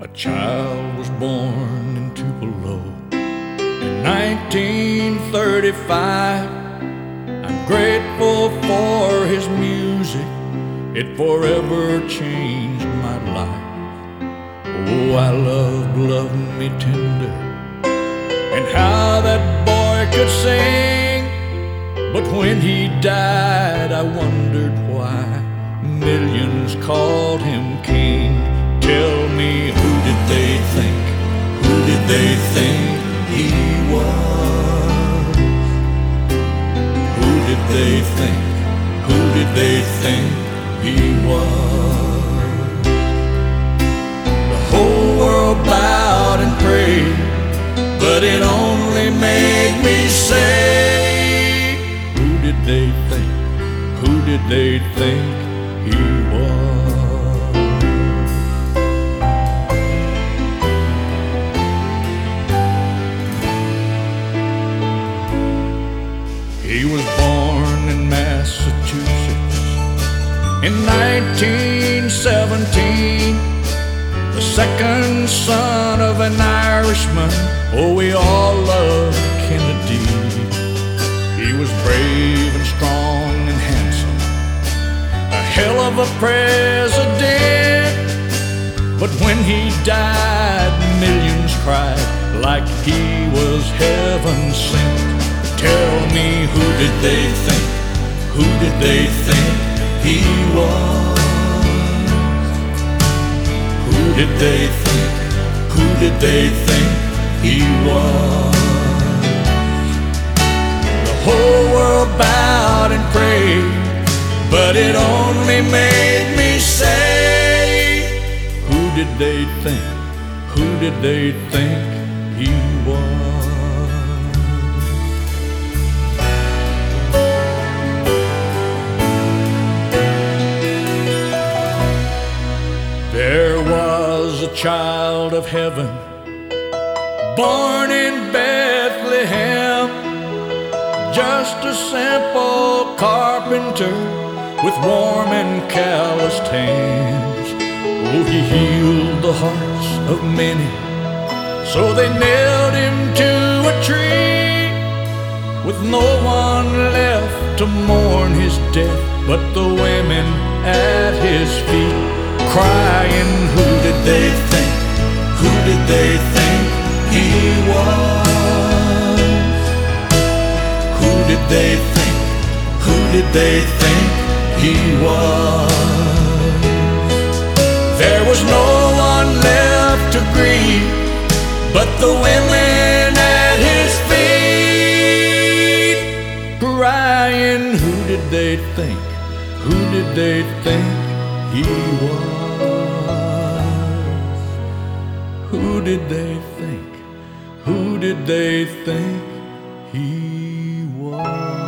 A child was born in Tupelo in 1935. I'm grateful for his music, it forever changed my life. Oh, I loved Love Me Tender and how that boy could sing. But when he died, I wondered why millions called him king. Tell me, who did they think? Who did they think he was? Who did they think? Who did they think he was? The whole world bowed and prayed, but it only made me say, who did they think? Who did they think he was? He was born in Massachusetts in 1917, the second son of an Irishman. Oh, we all loved Kennedy. He was brave and strong and handsome, a hell of a president. But when he died, millions cried like he was heaven sent. Tell me, who did they think? Who did they think he was? Who did they think? Who did they think he was? The whole world bowed and prayed, but it only made me say, who did they think? Who did they think he was? There was a child of heaven born in Bethlehem, just a simple carpenter with warm and calloused hands. Oh, he healed the hearts of many, so they nailed him to a tree, with no one left to mourn his death but the women at his feet, crying, who did they think? Who did they think he was? Who did they think? Who did they think he was? There was no one left to grieve but the women at his feet, crying, who did they think? Who did they think he was? Who did they think? Who did they think he was?